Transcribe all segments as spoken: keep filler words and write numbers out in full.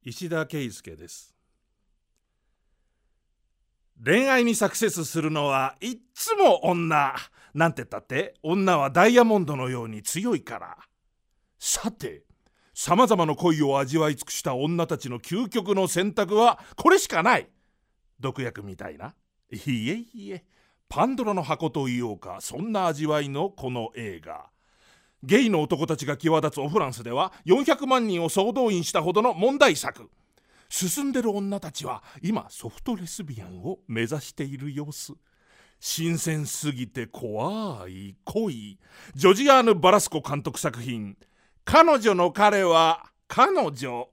石田圭介です。恋愛にサクセスするのはいっつも女。なんてったって女はダイヤモンドのように強いから。さて、さまざまな恋を味わい尽くした女たちの究極の選択はこれしかない。毒薬みたいな。いえいえ、パンドラの箱と言おうか、そんな味わいのこの映画。ゲイの男たちが際立つオフランスではよんひゃくまんにんを総動員したほどの問題作。進んでる女たちは今ソフトレスビアンを目指している様子。新鮮すぎて怖い恋。ジョジアーヌ・バラスコ監督作品、彼女の彼は彼女。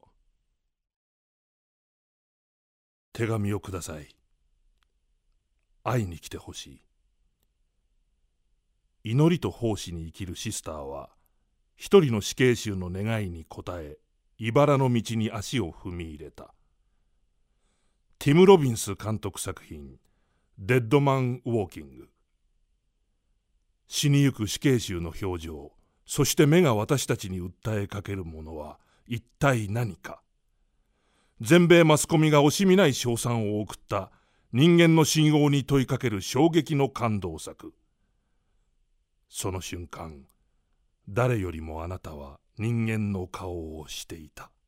手紙をください。会いに来てほしい。祈りと奉仕に生きるシスターは一人の死刑囚の願いに応え、茨の道に足を踏み入れた。ティム・ロビンス監督作品、デッドマン・ウォーキング。死にゆく死刑囚の表情、そして目が私たちに訴えかけるものは一体何か。全米マスコミが惜しみない称賛を送った人間の信用に問いかける衝撃の感動作。その瞬間、誰よりもあなたは人間の顔をしていた。